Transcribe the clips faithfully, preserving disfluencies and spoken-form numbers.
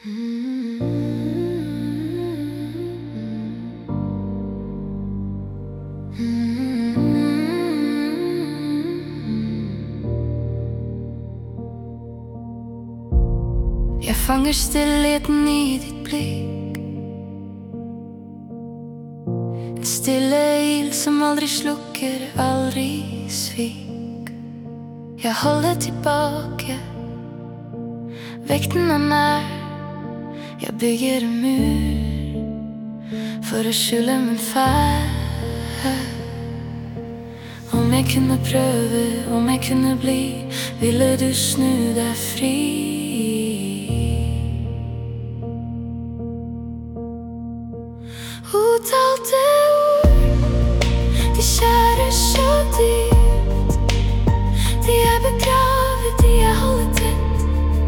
Jeg fanger stillheten i ditt blikk, en stille ild som aldri slukker, aldri svik. Jeg holder tilbake, vekten er nær. Jeg bygger en mur for å skjule min ferd. Om jeg kunne prøve, om jeg kunne bli, ville du snu deg fri. Uttalte ord, de skjærer så dypt. De er begravet, de er holdet tett.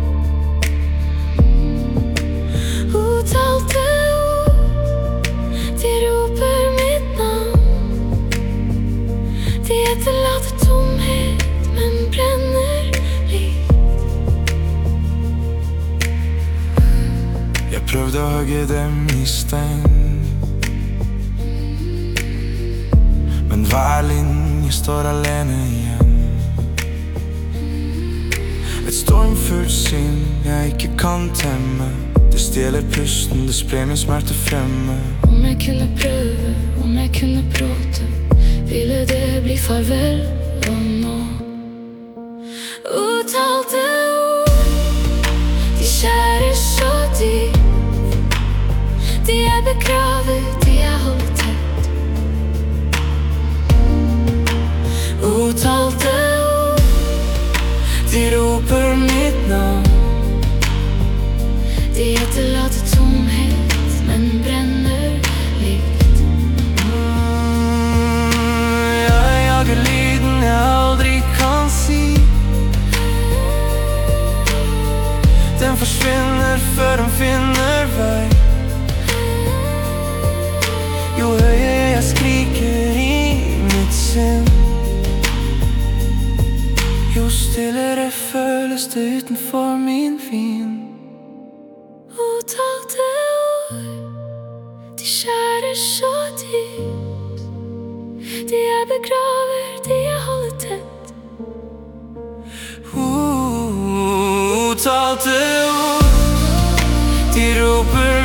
Uttalte ord, de roper mitt navn. De etterlater tomhet, men brenner liv. Jeg prøvde å hugge dem i stein, men hver linje står alene igjen. Et stormfullt sinn jeg ikke kan temme. Det stjeler pusten, det sprer min smerte fremme. Om jeg kunne prøve, om jeg kunne gråte, ville det bli farvel og nå. Uttalte ord, de skjærer så dypt. De er begravet, de er holdt tett. Uttalte ord, de roper mitt navn. De etterlater tomhet, men brenner likt. mm, Jeg jager lyden jeg aldri kan si. Den forsvinner før den finner vei. Jo høyere jeg skriker i mitt sinn, jo stillere føles det utenfor min vind. Uttalte ord, de skjærer så dypt. De er begravet, de er holdet tett. Uttalte ord, de roper